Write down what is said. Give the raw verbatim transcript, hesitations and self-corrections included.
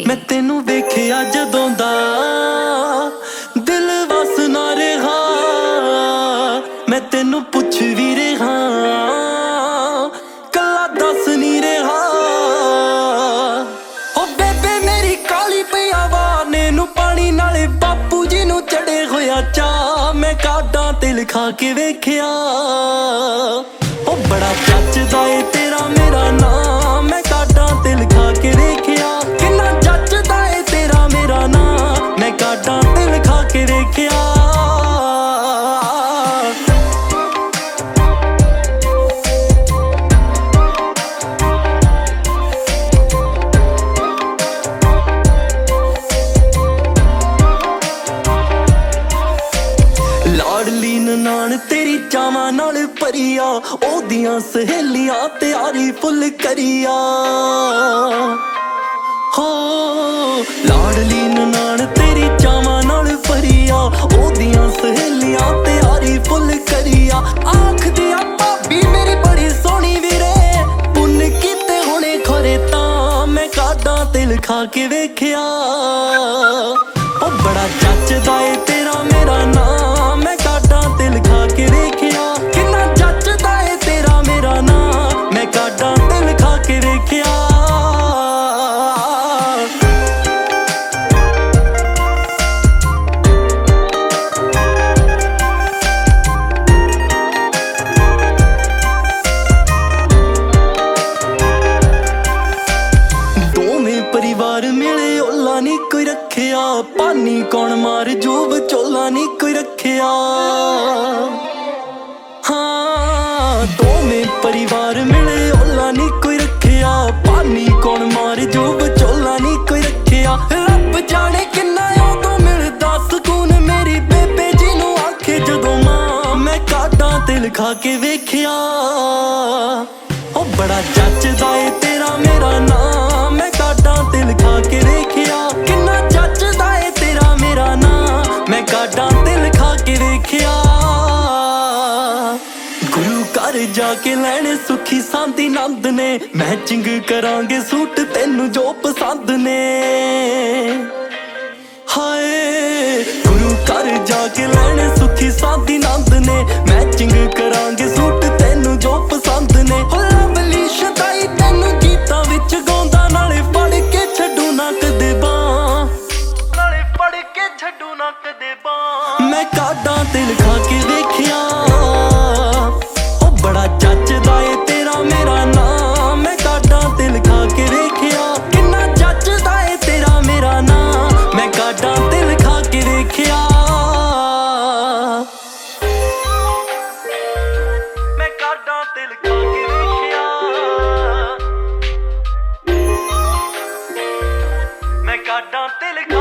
मैं तेनू वेखिया जदों दा दिल वस ना रहा। मैं तेनू पुछ भी रहा कला दस नहीं रहा। ओ बेबे मेरी काली पिया वाने नू पानी नाले बापू जी नू चढ़े होया चा। मैं काडां ते लिखा के वेखिया ओ बड़ा जचदा ए तेरा मेरा नाम। मैं काडां ते लिखा के वेखिया किन्ना जचदा ए तेरा मेरा नाम। मैं काडां ते लिखा के वेखिया। लाडली ननान तेरी चावां नाल भरिया ओदियां सहेलियां त्यारी फुल करिया। हो लाडली ननान तेरी चावां नाल भरिया ओदियां सहेलियां त्यारी फुल करिया। आख दिया भाभी मेरी बड़ी सोहनी वीरे पुन्न कीते होने खरे तां। मैं काडां ते लिखा के वेखिया ओ बड़ा जचदा ए तेरा मेरा नाम। मैं काडां ते लिखा के वेखिया किन्ना जचदा ए तेरा मेरा नाम। मैं काडां ते लिखा के वेखिया। दोवें परिवार मिले ओला नी कोई रखिया पानी कौन मार जूब चोला नी कोई रखिया। हाँ दोवें परिवार मिले ओला नी कोई रखिया पानी कौन मार जूब चोला नी कोई रखिया। रब जाने किन्ना उदों मिलदा सुकून मेरी बेबे जी नू आखे जदों मां। मैं काडां ते लिखा के वेखिया ओ बड़ा जचदा ए तेरा मेरा नाम। मैं काडां ते लिखा के वेखिया किन्ना जचदा ए तेरा मेरा नाम। मैं काडां ते लिखा के वेखिया। गुरु घर जाके लैने सुखी सांदी नंद ने मैचिंग करांगे सूट तेनू जो पसंद ने। हाय गुरु घर जाके लैने सुखी सांदी नंद ने मैचिंग करांगे सूट तेनू जो पसंद ने। हो लवली शदाई तेनू गीतां विच गाउंदा नाले पढ़ के छड्डू ना कदे बां। नाले पढ़ के छड्डू ना कदे बां। मैं काडां ते लिखा के वेखिया ओ बड़ा जचदा ए तेरा मेरा नाम। मैं काडां ते लिखा के वेखिया किन्ना जचदा ए तेरा मेरा नाम। मैं काडां ते लिखा के वेखिया। मैं काडां ते लिखा के वेखिया। मैं काडां ते लिखा